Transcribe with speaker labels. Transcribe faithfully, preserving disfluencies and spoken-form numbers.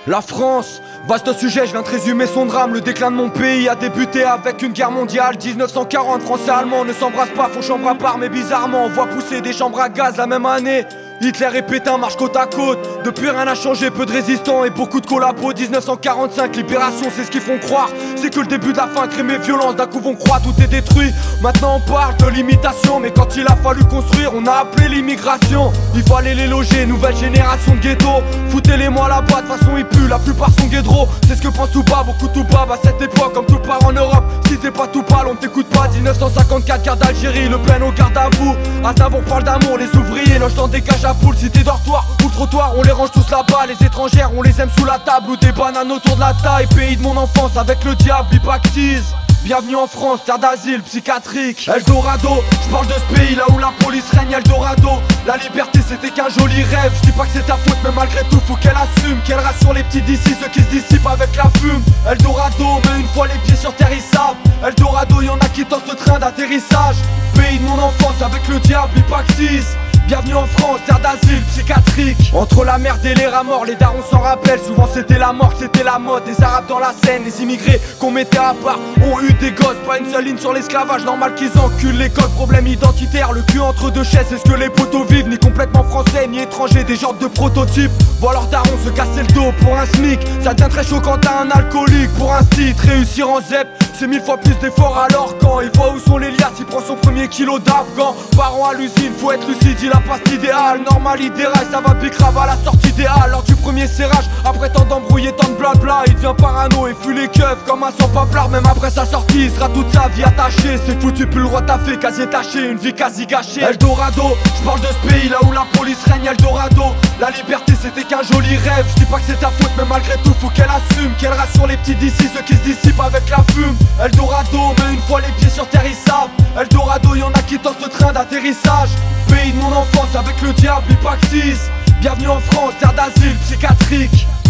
Speaker 1: La France, vaste sujet, je viens de résumer son drame. Le déclin de mon pays a débuté avec une guerre mondiale. Dix-neuf cent quarante, Français et Allemands ne s'embrassent pas, font chambre à part. Mais bizarrement, on voit pousser des chambres à gaz la même année. Hitler et Pétain marchent côte à côte. Depuis rien n'a changé, peu de résistants et beaucoup de collabos. Dix-neuf cent quarante-cinq, libération, c'est ce qu'ils font croire. C'est que le début de la fin, crime et violence, d'un coup vont croire, tout est détruit. Maintenant on parle de l'imitation, mais quand il a fallu construire, on a appelé l'immigration. Il fallait les loger, nouvelle génération de ghetto. Foutez-les-moi là-bas, de façon ils puent, la plupart sont guédros. C'est ce que pense tout bas, beaucoup tout bas, à cette époque, comme tout part en Europe. Si t'es pas tout pâle, on t'écoute pas. Dix-neuf cent cinquante-quatre, guerre d'Algérie, Le Pen au garde à vous. Aznavour parle d'amour, les ouvriers logent dans des cages à poules. Cité dortoir ou le trottoir, on les range tous là-bas. Les étrangères, on les aime sous la table ou des bananes autour de la taille. Pays de mon enfance, avec le diable, il pactise. Bienvenue en France, terre d'asile psychiatrique. Eldorado, je parle de ce pays là où la police règne. Eldorado, la liberté c'était qu'un joli rêve. Je dis pas que c'est ta faute, mais malgré tout faut qu'elle assume, qu'elle rassure les petits d'ici, ceux qui se dissipent avec la fume. Eldorado, mais une fois les pieds sur terre ils savent. Eldorado, y'en a qui tentent le train d'atterrissage. Pays de mon enfance, avec le diable, il pactise. Bienvenue en France, terre d'asile psychiatrique. Entre la merde et les rats morts, les darons s'en rappellent. Souvent c'était la mort, c'était la mode. Les arabes dans la Seine, les immigrés qu'on mettait à part ont eu des gosses. Pas une seule ligne sur l'esclavage, normal qu'ils enculent l'école. Problème identitaire, le cul entre deux chaises. C'est ce que les potos vivent, ni complètement français, ni étrangers. Des genres de prototypes. Voir leurs darons se casser le dos pour un smic. Ça devient très chaud quand t'as un alcoolique. Pour un stit, réussir en zep, c'est mille fois plus d'efforts. Alors quand il voit où sont les liasses, il prend son premier kilo d'afghan. Parents à l'usine, faut être lucide, il a pas idéal, normal, idéal, ça va bicrave à la sortie idéale. Lors du premier serrage, après tant d'embrouillés, tant de blabla, il devient parano et fuit les keufs comme un sans paplard. Même après sa sortie, il sera toute sa vie attaché. C'est foutu, plus le roi t'a fait, quasi taché, une vie quasi gâchée. Eldorado, je parle de ce pays là où la police règne. Eldorado, la liberté c'était qu'un joli rêve. Je dis pas que c'est ta faute, mais malgré tout faut qu'elle assume, qu'elle rassure les petits d'ici, ceux qui se dissipent avec la fume. Eldorado, mais une fois les pieds sur terre ils savent. Eldorado, y'en a qui tentent le train d'atterrissage. Pays de mon enfance, avec le diable il pactise. Bienvenue en France, terre d'asile psychiatrique.